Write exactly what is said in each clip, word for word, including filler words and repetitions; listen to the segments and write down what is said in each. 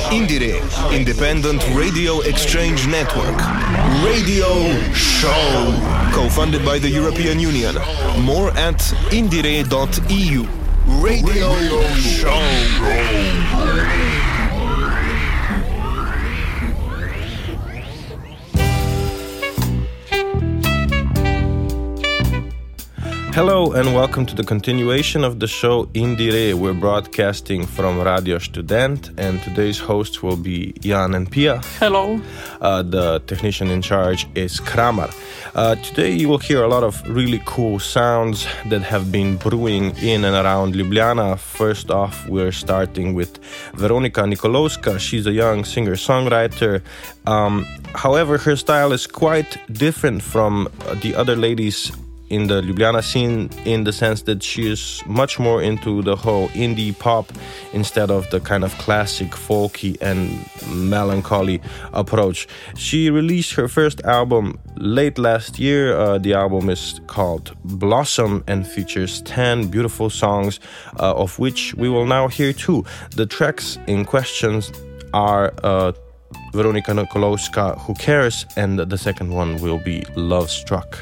Indire, Independent Radio Exchange Network. Radio Show. Co-funded by the European Union. More at indire dot e u. Radio, Radio Show. Hello and welcome to the continuation of the show Indire. We're broadcasting from Radio Student and today's hosts will be Jan and Pia. Hello. Uh, the technician in charge is Kramer. Uh, today you will hear a lot of really cool sounds that have been brewing in and around Ljubljana. First off, we're starting with Veronika Nikolowska. She's a young singer-songwriter. Um, however, her style is quite different from the other ladies in the Ljubljana scene, in the sense that she is much more into the whole indie pop instead of the kind of classic folky and melancholy approach. She released her first album late last year. Uh, the album is called Blossom and features ten beautiful songs, uh, of which we will now hear two. The tracks in question are uh, Veronika Nikolowska, Who Cares, and the second one will be Love Struck.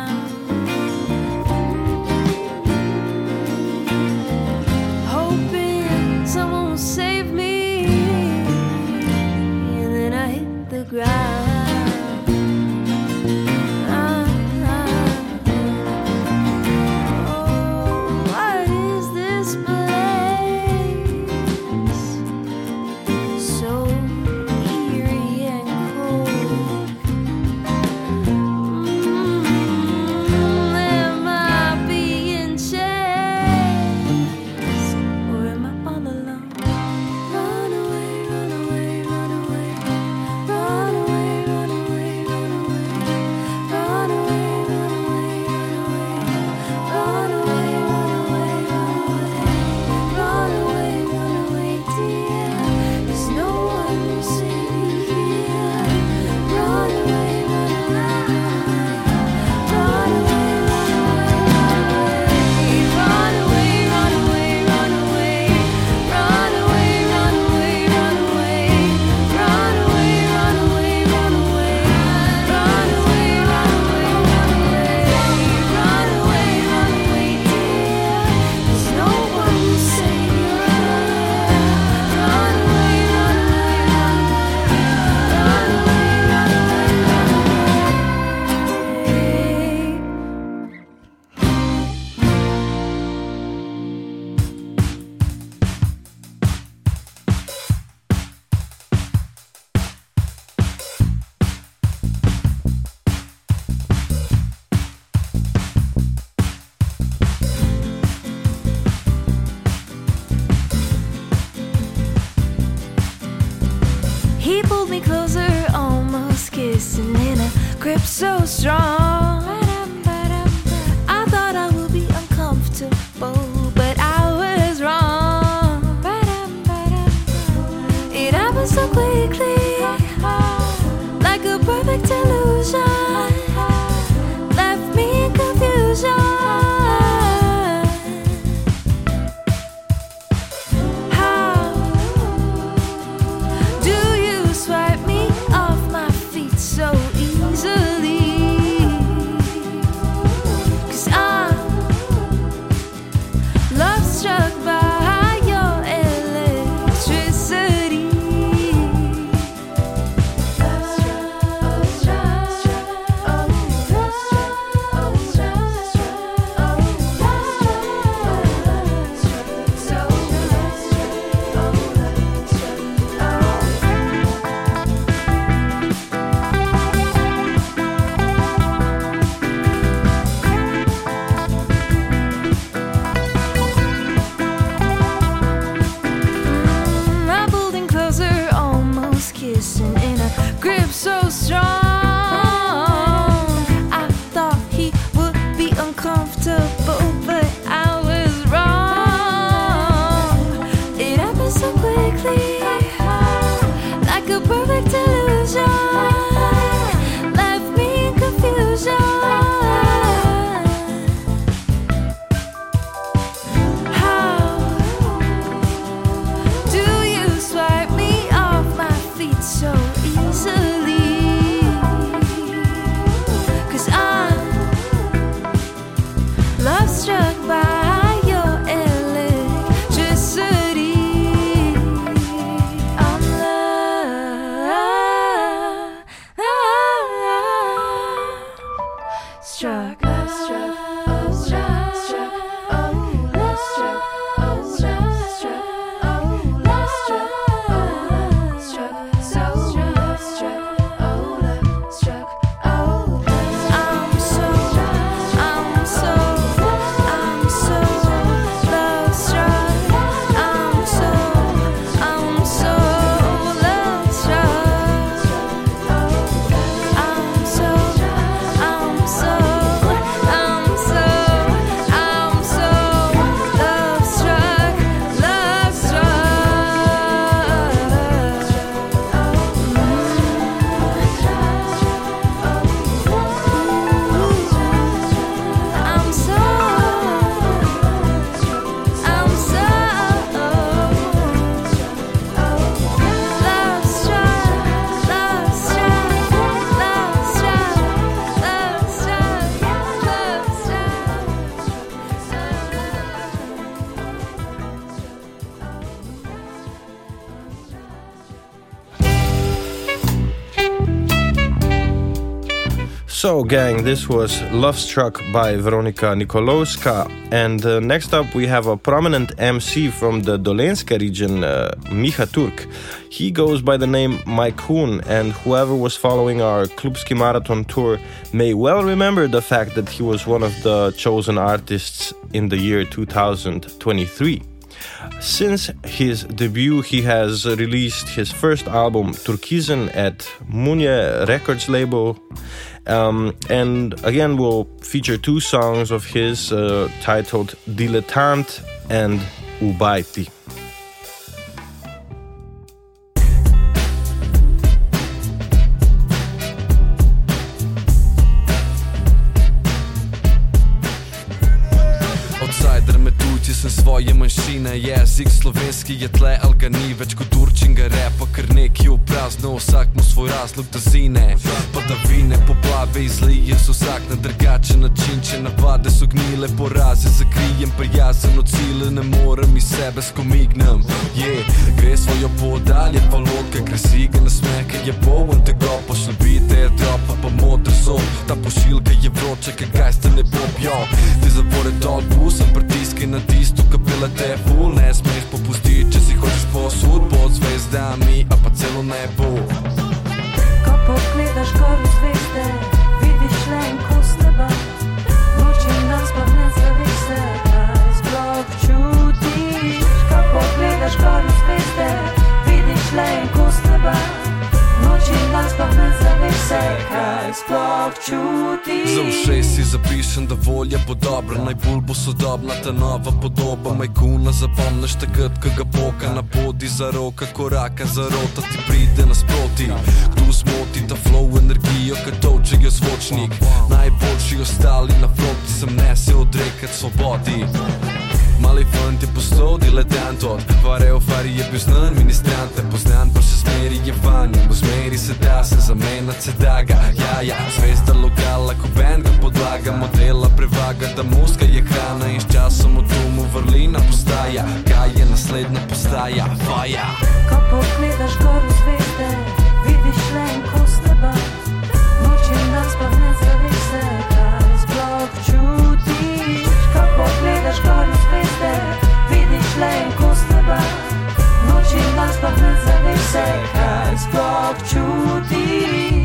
Hoping He pulled me closer, almost kissing in a grip so strong. I thought I would be uncomfortable, but I was wrong. It happened so quickly, like a perfect illusion, left me in confusion. So gang, this was Love Struck by Veronika Nikolowska, and uh, next up we have a prominent M C from the Dolenska region, uh, Miha Turk. He goes by the name Majkun, and whoever was following our Klubski Marathon tour may well remember the fact that he was one of the chosen artists in the year two thousand twenty-three. Since his debut, he has released his first album, Turkizen, at Munje Records label. Um, and again, we'll feature two songs of his uh, titled Dilettant and Ubajti. Sem svoje manjšine, jezik slovenski je tle, ali ga ni več kot turčinga repa, ker neki v prazno, vsak mu svoj razlog da zine. Padavine, poplave izlije so vsak na drugačen način, če navade so gnile, poraze zakrijem, prijazen od cilja, ne morem iz sebe skomignem. Je, gre svojo pot dalje, pa lodka kresi ga na smeke, je poln tega, pošljubite je dropa, pa modr zob, ta pošiljka je vroča, kaj kaj ste ne popjo. Te zavore dol, pusem pritiske na tisto, kapela te je ful, ne smeš popustiti, če si hočeš posud pod zvezdami, a pa celo nebo. Ko pogledaš gor v zvezde, vidiš le en kos neba, noč in dan sploh ne zaviš se, kaj sploh čutiš. Ko pogledaš gor v zvezde, vidiš le en kos neba, zapišem, da volja bo dobra, najbolj bo sodobna ta nova podoba Majkuna. Zapomneš takrat, ko ga poka na podi za roka, koraka za rota ti pride nasproti. Kdo zmoti ta flow energijo, kad točejo zvočnik. Najboljši ostali na fronti sem ne se odrekat svobodi. Mali fant je postal diletant od Fareo Fari je bil znan ministrante, poznan pa še zmeri je vanj. V zmeri se da se zamenjat se daga, ja, ja. Zvezda lokala, ko band ga podlaga, modela prevaga, da muzika je hrana in s časom od domu vrlina postaja. Kaj je naslednja postaja? Vaja. Ko pogledaš gor v zvezde, vidiš le en kos neba. Noč in dan sploh ne zaviš se, kaj sploh čutiš. Ko pogledaš gor v zvezde, vidiš le en kos neba. Noč in dan sploh ne zaviš se, kaj sploh čutiš.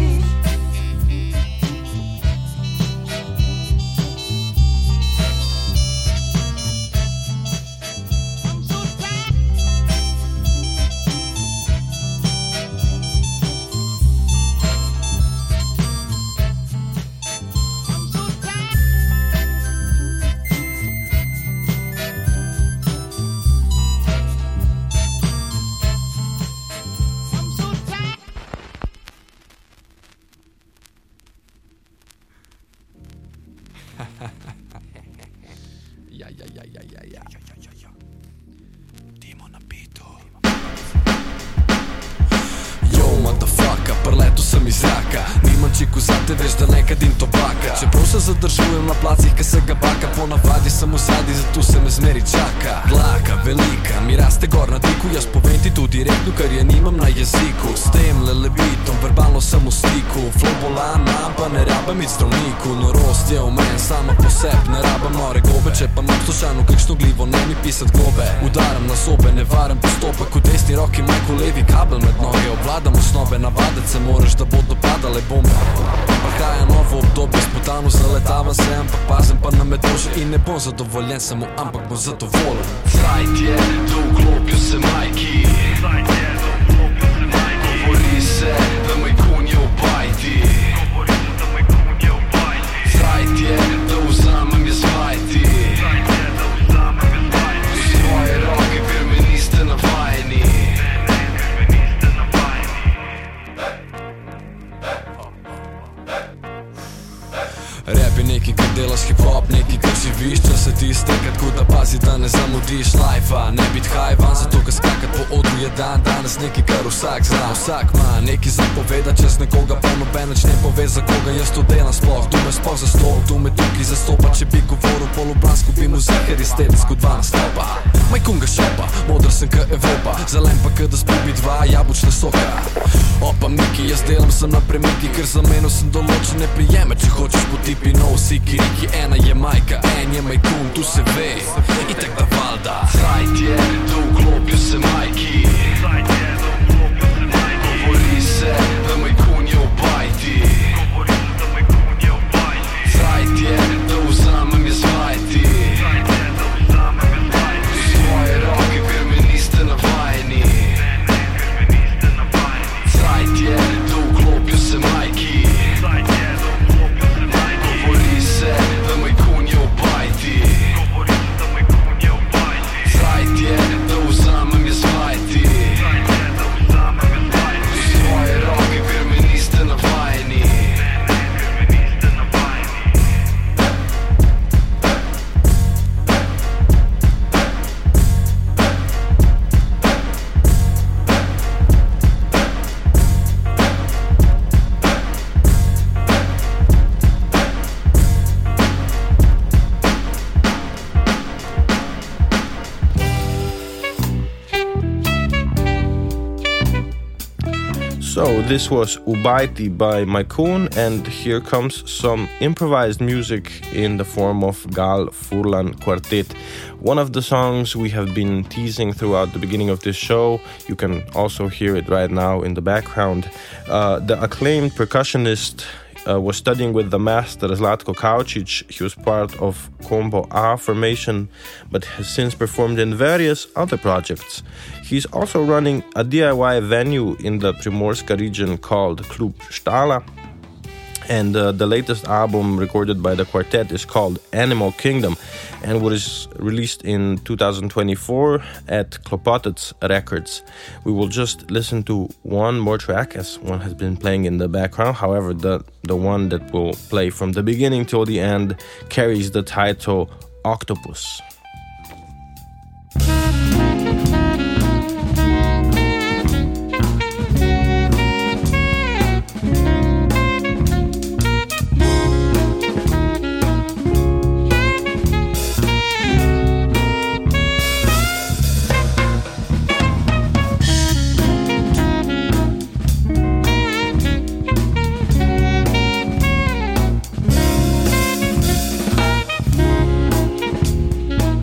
Ja, ja, ja, ja, ja, ja, ja, ja, ja. Dimo na bitu. Yo, motherfucker, preletu sem iz zraka. Nimam čiku za te, veš da nekad in tobaka. Čeprav se zadržujem na placih, ka se ga baka. Ponavadi sem v zadi, zato se me zmeri čaka. Dlaka, velika, mi raste gor na diku. Jaz povem ti tu direktno, kar je nimam na jeziku. S tem lelebitom, verbalno sem v stiku. Flow bolan, mam pa ne rabam iti zdravniku. Norost je v men, sama po seb, ne rabam nore gobe. Če pa imam slučajno kakšno glivo, ne mi pisat globe. Udaram na zobe, ne varam postopek. V desni roki majko, levi kabel med noge. Obvladam osnove, navadet se moraš, da bodo padale bombe. Prihaja novo obdobje, spotano zaletavam se, ampak pazem pa na metože. In ne bom zadovoljen samo, ampak bom zadovoljen. Zajt je, da vklopijo se majki. Zajt je, da vklopijo se majki. Govori se, da Majkun je v bajti. Govori se, da Majkun je v bajti. Zajt je, da vzamem jaz bajti. Zajt je, da vzamem jaz bajti. V svoje roke, ker me niste navajeni. Rap je nekaj, kar delaš, hip-hop, nekaj, kar živiš. Čas se ti iztekat, kot da pazi, da ne zamudiš life-a. Ne bit hajvan, zato ka skakat po odru je dan. Danes nekaj, kar vsak zna. Vsak ma nekaj zapoveda, čez nekoga pa nobenač ne pove, za koga jaz to delam sploh. Tu me sploh zastop, tu me tukaj zastopa. Če bi govoril polobransko, bi mu zihar iztedensko dva nastopa. Majkun ga šopa, modr sem ka Evropa. Zelen pa ka da zbubi dva jabučne soka. Opa Miki, jaz delam sem na premiki, ker za meno sem določene prijeme. Če hočeš po tipi no siki riki, ena je majka, en je Majkun, tu se ve. Itak da valda. Zajt je, da vklopijo se majki. Zajt je, da vklopijo se majki. Govori se, da Majkun je v bajti. Govori se, da Majkun je v bajti. Zajt je, da vzamem jaz bajti. Zajt je, da vzamem jaz bajti. V svoje roke, ker me niste navajeni. Ne, ne, ker me niste navajeni. Zajt je, da vklopijo se majki. Zajt je, da vklopijo se majki. Govori se, da Majkun je v bajti. Govori se, da Majkun je v bajti. Zajt je, da vzamem jaz bajti. Zajt je, da vzamem jaz bajti. V svoje roke, ker me niste navajeni. Ne, ne, ker me niste navajeni. So this was Ubaiti by Majkun, and here comes some improvised music in the form of Gal Furlan Quartet. One of the songs we have been teasing throughout the beginning of this show. You can also hear it right now in the background. Uh, the acclaimed percussionist uh, was studying with the master Zlatko Kaučić. He was part of Combo A formation, but has since performed in various other projects. He's also running a D I Y venue in the Primorska region called Klub Štala. And uh, the latest album recorded by the quartet is called Animal Kingdom, and was released in two thousand twenty-four at Klopotec Records. We will just listen to one more track, as one has been playing in the background. However, the, the one that will play from the beginning till the end carries the title Octopus. Thank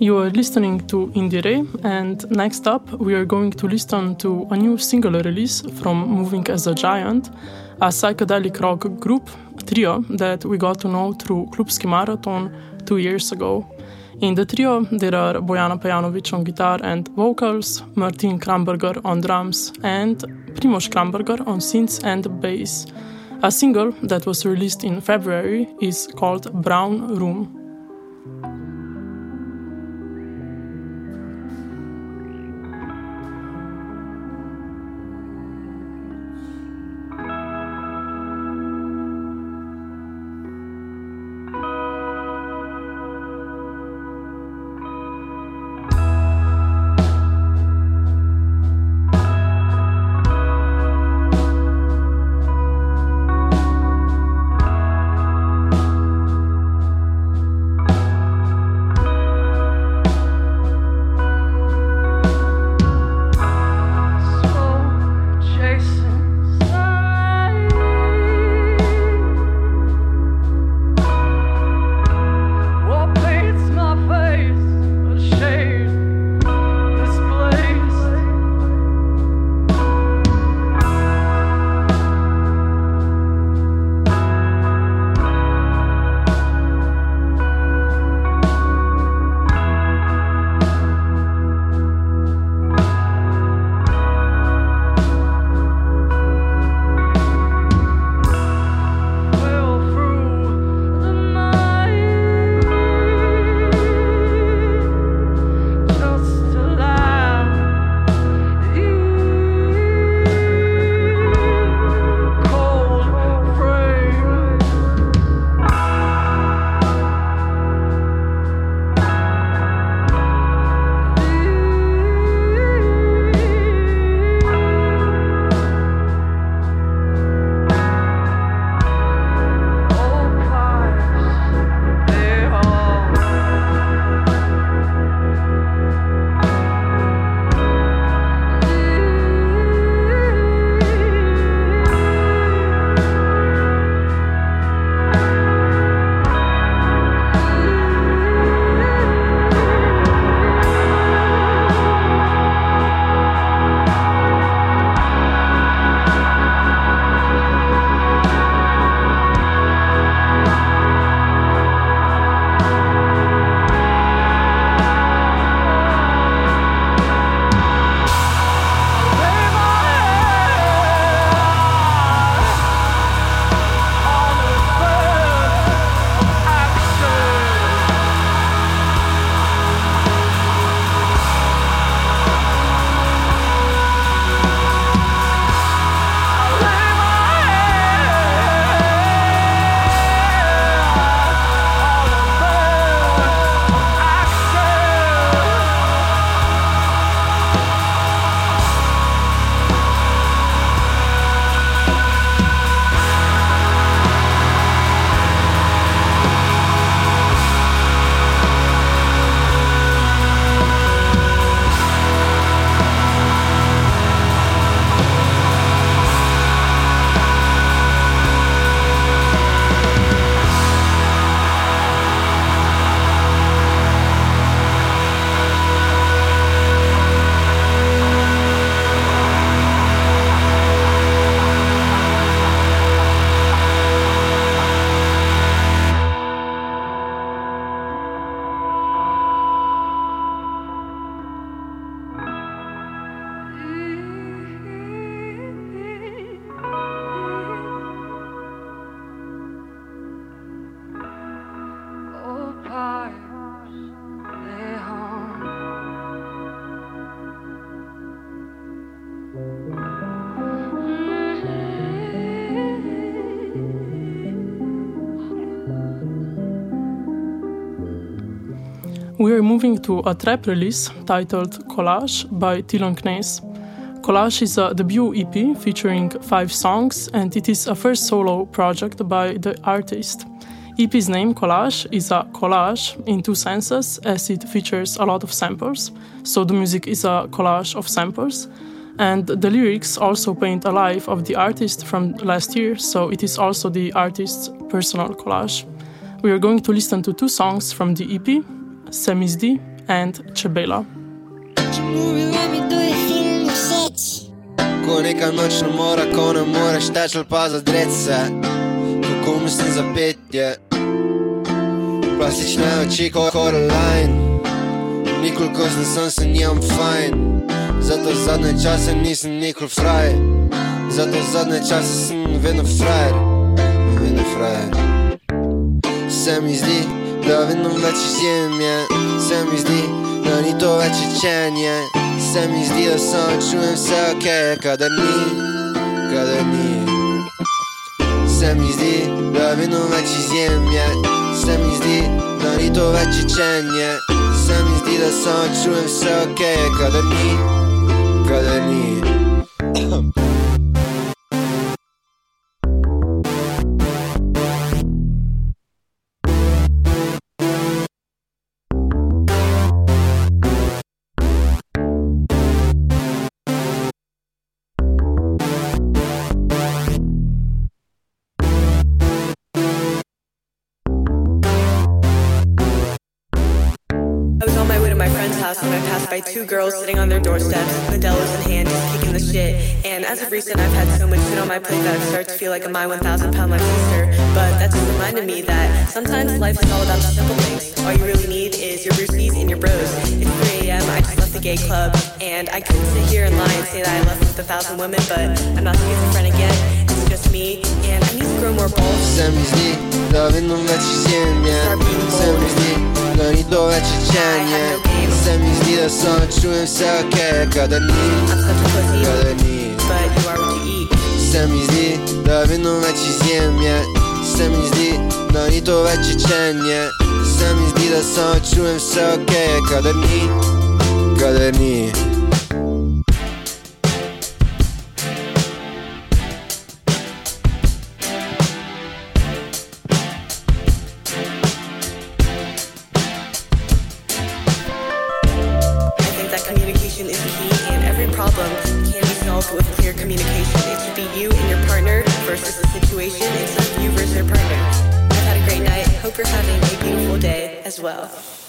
You are listening to Indire, and next up we are going to listen to a new single release from Moving as a Giant, a psychedelic rock group, trio that we got to know through Klubski Marathon two years ago. In the trio there are Bojana Pejanovic on guitar and vocals, Martin Kramberger on drums, and Primož Kramberger on synths and bass. A single that was released in February is called Brown Room. We are moving to a trap release titled Collage by Tilon Knes. Collage is a debut E P featuring five songs, and it is a first solo project by the artist. E P's name, Collage, is a collage in two senses, as it features a lot of samples, so the music is a collage of samples, and the lyrics also paint a life of the artist from last year, so it is also the artist's personal collage. We are going to listen to two songs from the E P, Semizdi and Čebela. Ko neka nočna mora, ko ne moreš teč ali pa zadret se, kako mislim za petje. Plastične oči kot Coraline, nikoli ko sem se njim fajn. Zato zadnje čase nisem nikoli fraj, zato zadnje čase sem vedno frajer, vedno frajer. Se mi zdi, da vedno več izjem je, se mi zdi, da ni to več učenje. Se mi zdi, da samo čujem vse okej, kadar ni, kadar ni. Se mi zdi, da vedno več izjem je, se mi zdi, da ni to več učenje. Se mi zdi, da samo čujem vse okej, kadar ni, kadar ni. When I passed by two girls sitting on their doorsteps, Modelo's in hand, just kicking the shit. And as of recent, I've had so much shit on my plate that I've started to feel like a my one thousand pound life sister. But that just reminded me that sometimes life is all about the simple things. All you really need is your brewskis and your bros. It's three a.m., I just left the gay club, and I couldn't sit here and lie and say that I left with a thousand women, but I'm not schizophrenic yet. It's just me, and I need to grow more balls. Se mi zdi, da vedno več izjem je, se mi zdi, da ni to več učenje. Se mi zdi, da samo čujem vse okej, kadar ni, kadar ni. Se mi zdi, da vedno več izjem je, se mi zdi, da ni to več učenje. Se mi zdi, da samo čujem vse okej, kadar ni, kadar ni. With clear communication, it should be you and your partner versus the situation instead of you versus your partner. I've had a great night. Hope you're having a beautiful day as well.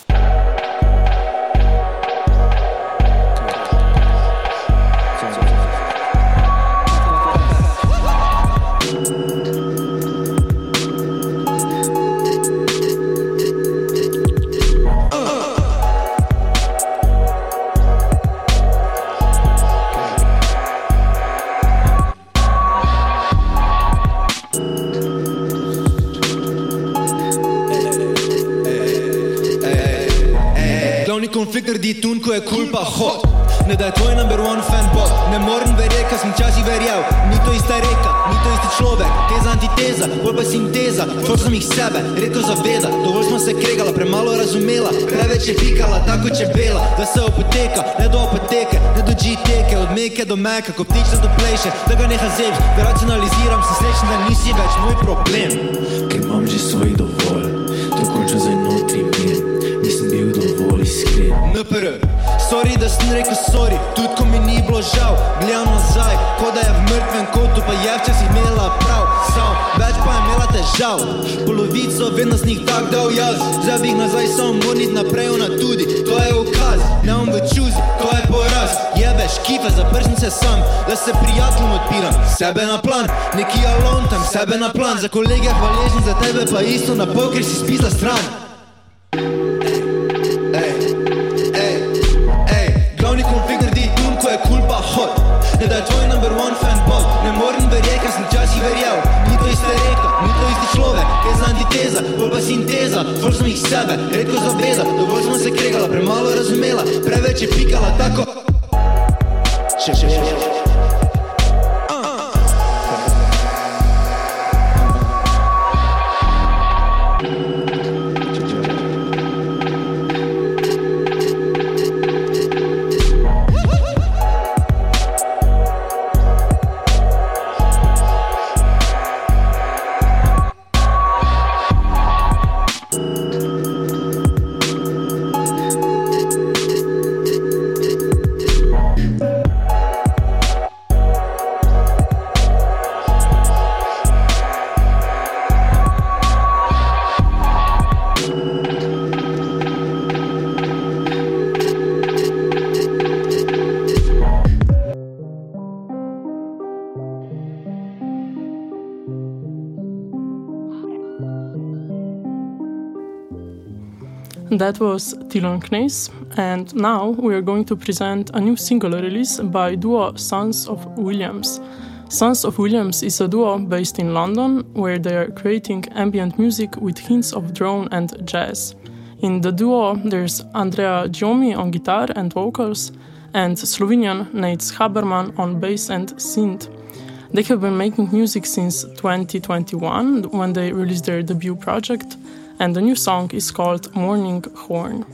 Konflikt naredi tun, ko je kul pa hod. Ne da je tvoj number one fan bot. Ne morem verjeti, kaj sem včasih verjel. Ni to ista reka, ni to isti človek. Teza antiteza, bolj pa sinteza. Fol sem jih sebe, redko zaveda. Dovolj smo se kregala, premalo razumela. Preveč je pikala, tako čebela. Da se opoteka, ne do apoteke, ne do G-teke. Od meke do meka, ko ptič do toplejše. Da ga neha zeč, da racionaliziram. Sem srečen, da nisi več moj problem. Ker imam že svoj dovolj, to končam zdaj notri mir. Nisem bil dovolj iskren. N P R, sorry, da sem rekel sorry, tudi ko mi ni bilo žal. Gledam nazaj, ko da je v mrtvem kotu, pa je včasih imela prav. Sam, več pa je imela težav, polovico vedno z njih tak dal jaz. Zdaj bi jih nazaj samo mornit naprej, ona tudi, to je ukaz. Ne on v čuzi, to je poraz. Jebeš kife, zapržim se sam, da se prijateljem odpiram. Sebe na plan, neki alone tam, sebe na plan. Za kolege hvaležni, za tebe pa isto na pol, ker si spizla stran. Ne da je tvoj number one fan bot. Ne morem verjeti, ker sem včasih verjel. Ni to ista reka, ni to isti človek. Teza antiteza, bolj pa sinteza. Fol sem jih sebe, redko zaveda. Dovolj smo se kregala, premalo razumela. Preveč je pikala, tako še, še, še, še. That was Tylon Knees, and now we are going to present a new single release by duo Sons of Williams. Sons of Williams is a duo based in London, where they are creating ambient music with hints of drone and jazz. In the duo, there's Andrea Giomi on guitar and vocals, and Slovenian Nate Haberman on bass and synth. They have been making music since twenty twenty-one, when they released their debut project, and the new song is called Morning Horn.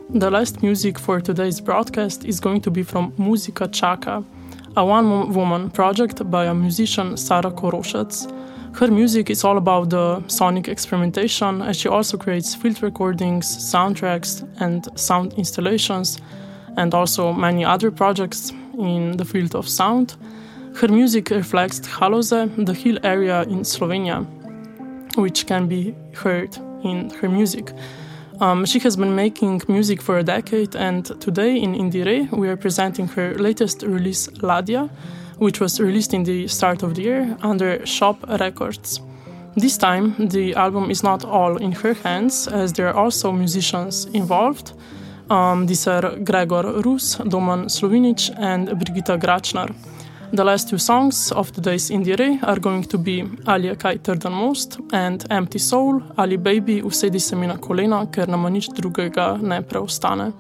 The last music for today's broadcast is going to be from Muzika Čaka, a one-woman project by a musician, Sara Korošec. Her music is all about the sonic experimentation, and she also creates field recordings, soundtracks, and sound installations, and also many other projects in the field of sound. Her music reflects Haloze, the hill area in Slovenia, which can be heard in her music. Um, she has been making music for a decade, and today in Indire we are presenting her latest release, Ladja, which was released in the start of the year under Shop Records. This time the album is not all in her hands, as there are also musicians involved. Um, these are Gregor Rus, Doman Slovinic, and Brigitta Gračnar. The last two songs of today's Indire are going to be Ali je kaj trdan most and Empty Soul, Ali baby, usedi se mi na kolena, ker nama nič drugega ne preostane.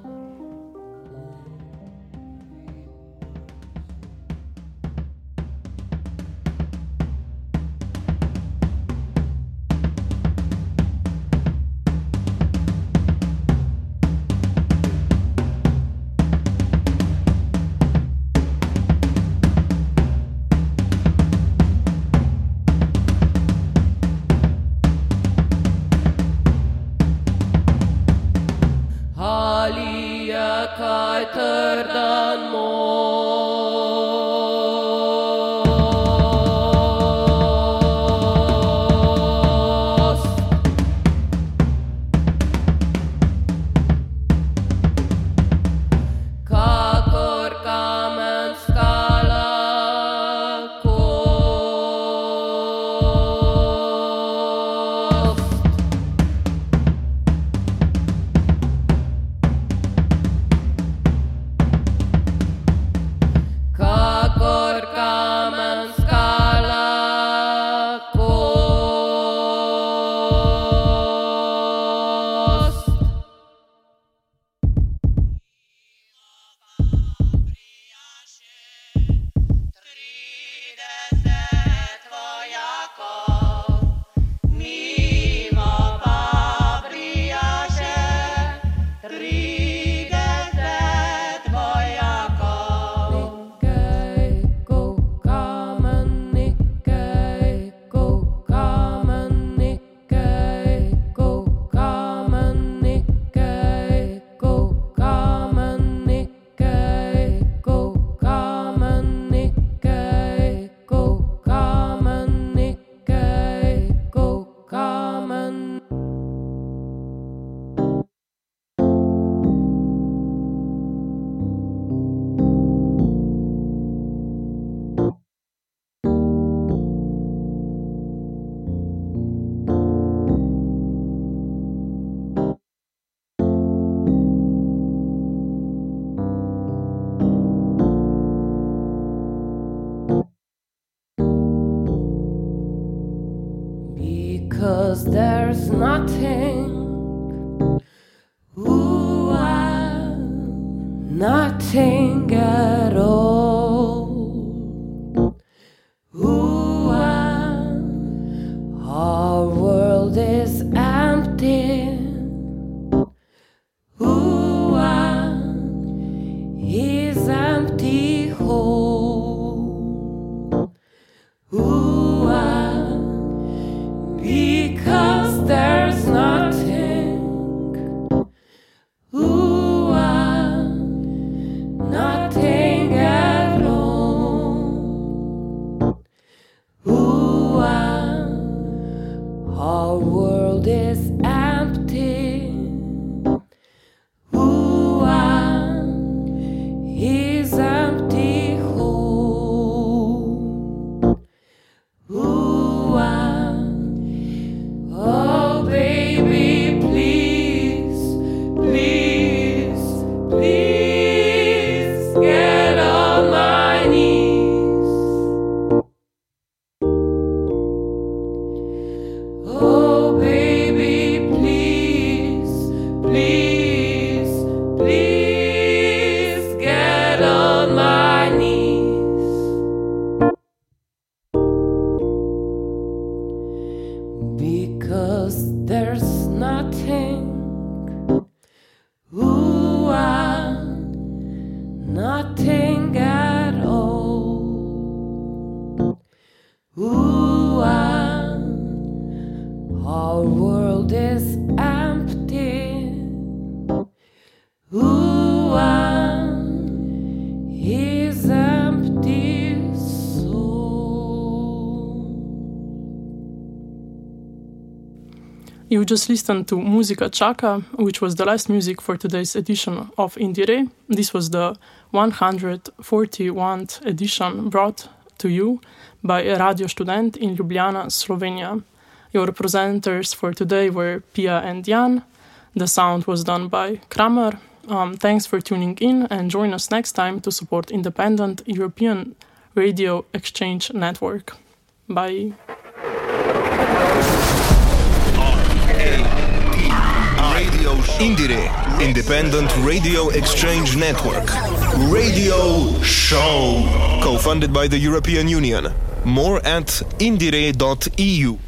Because there's nothing, ooh, ah, nothing at all. Ooh, ah, our world is empty. Ooh, ah, is empty hole. Ooh, ah, because there's nothing, ooh, ah, nothing else. you just listened to Musica Chaka, which was the last music for today's edition of Indire. This was the one hundred forty-first edition brought to you by Radio Student in Ljubljana, Slovenia. Your presenters for today were Pia and Jan. The sound was done by Kramer. Um, thanks for tuning in and join us next time to support independent European Radio Exchange Network. Bye. Radio Indire, Independent Radio Exchange Network. Radio Show. Co-funded by the European Union. More at indire dot e u.